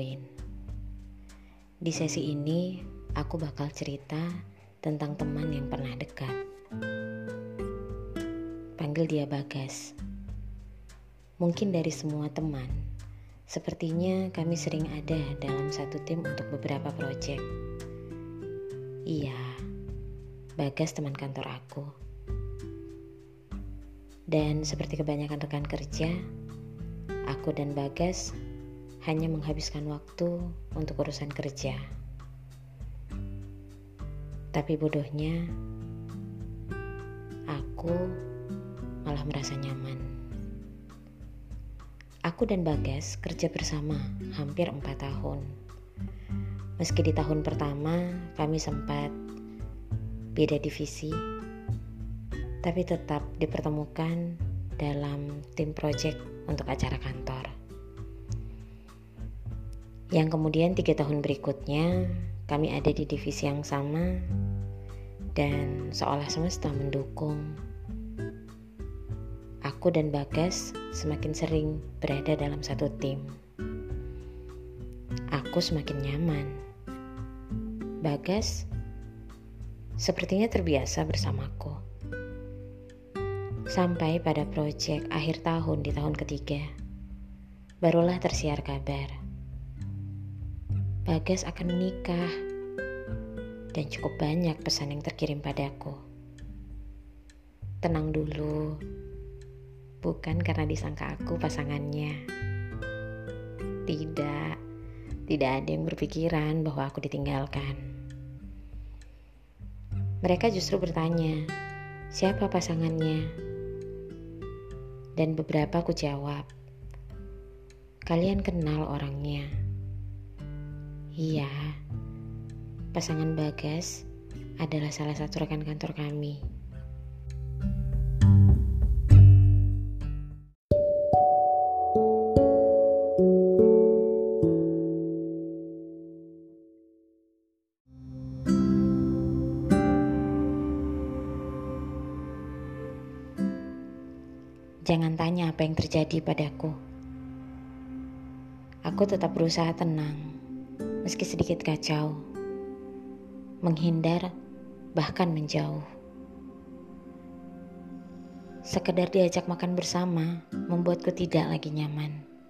Erwin. Di sesi ini, aku bakal cerita tentang teman yang pernah dekat. Panggil dia Bagas. Mungkin dari semua teman, sepertinya kami sering ada dalam satu tim untuk beberapa proyek. Iya, Bagas teman kantor aku. Dan seperti kebanyakan rekan kerja, aku dan Bagas hanya menghabiskan waktu untuk urusan kerja. Tapi bodohnya, aku malah merasa nyaman. Aku dan Bagas kerja bersama hampir 4 tahun. Meski di tahun pertama kami sempat beda divisi, tapi tetap dipertemukan dalam tim proyek untuk acara kantor. Yang kemudian 3 tahun berikutnya kami ada di divisi yang sama dan seolah semesta mendukung. Aku dan Bagas semakin sering berada dalam satu tim. Aku semakin nyaman. Bagas sepertinya terbiasa bersamaku. Sampai pada proyek akhir tahun di tahun ketiga, barulah tersiar kabar Bagas akan menikah, dan cukup banyak pesan yang terkirim padaku. Tenang dulu, bukan karena disangka aku pasangannya. Tidak ada yang berpikiran bahwa aku ditinggalkan. Mereka justru bertanya, siapa pasangannya? Dan beberapa aku jawab, kalian kenal orangnya. Iya, pasangan Bagas adalah salah satu rekan kantor kami. Jangan tanya apa yang terjadi padaku. Aku tetap berusaha tenang. Meski sedikit kacau, menghindar, bahkan menjauh. Sekedar diajak makan bersama membuatku tidak lagi nyaman.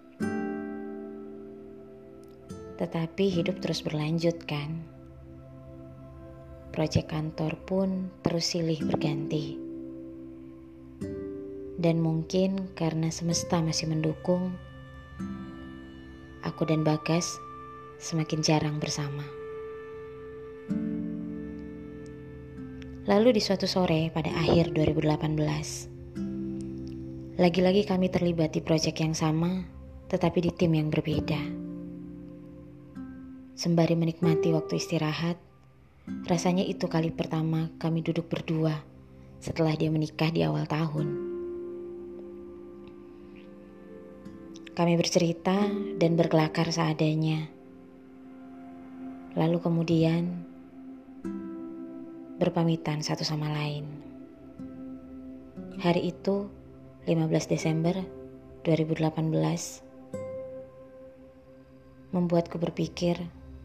Tetapi hidup terus berlanjut kan? Proyek kantor pun terus silih berganti. Dan mungkin karena semesta masih mendukung, aku dan Bagas semakin jarang bersama. Lalu di suatu sore pada akhir 2018, lagi-lagi kami terlibat di proyek yang sama, tetapi di tim yang berbeda. Sembari menikmati waktu istirahat, rasanya itu kali pertama kami duduk berdua setelah dia menikah di awal tahun. Kami bercerita dan berkelakar seadanya. Lalu kemudian berpamitan satu sama lain. Hari itu 15 Desember 2018 membuatku berpikir,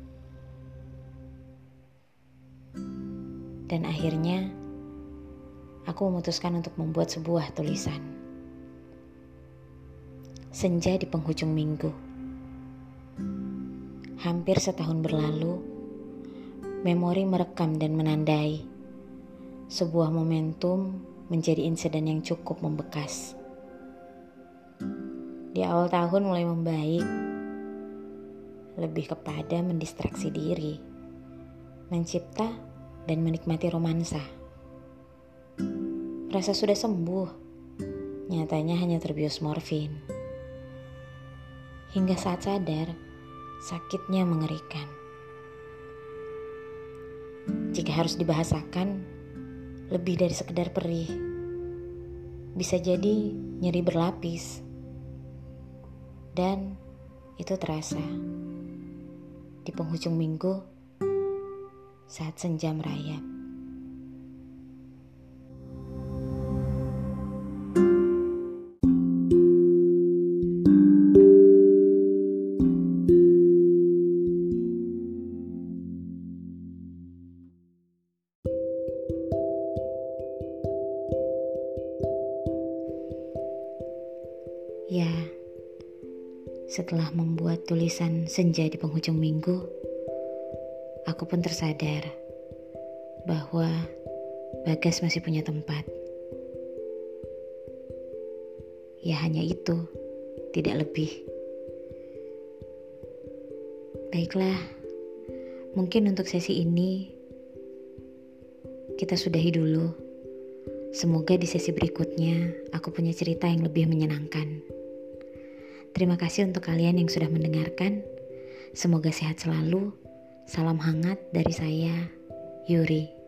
dan akhirnya aku memutuskan untuk membuat sebuah tulisan. Senja di penghujung minggu. Hampir setahun berlalu, memori merekam dan menandai sebuah momentum menjadi insiden yang cukup membekas. Di awal tahun mulai membaik, lebih kepada mendistraksi diri, mencipta dan menikmati romansa. Rasa sudah sembuh, nyatanya hanya terbius morfin. Hingga saat sadar, sakitnya mengerikan. Jika harus dibahasakan, lebih dari sekedar perih. Bisa jadi nyeri berlapis. Dan itu terasa di penghujung minggu saat senja merayap. Setelah membuat tulisan senja di penghujung minggu, aku pun tersadar bahwa Bagas masih punya tempat. Ya hanya itu, tidak lebih. Baiklah, mungkin untuk sesi ini kita sudahi dulu. Semoga di sesi berikutnya aku punya cerita yang lebih menyenangkan. Terima kasih untuk kalian yang sudah mendengarkan. Semoga sehat selalu. Salam hangat dari saya, Yuri.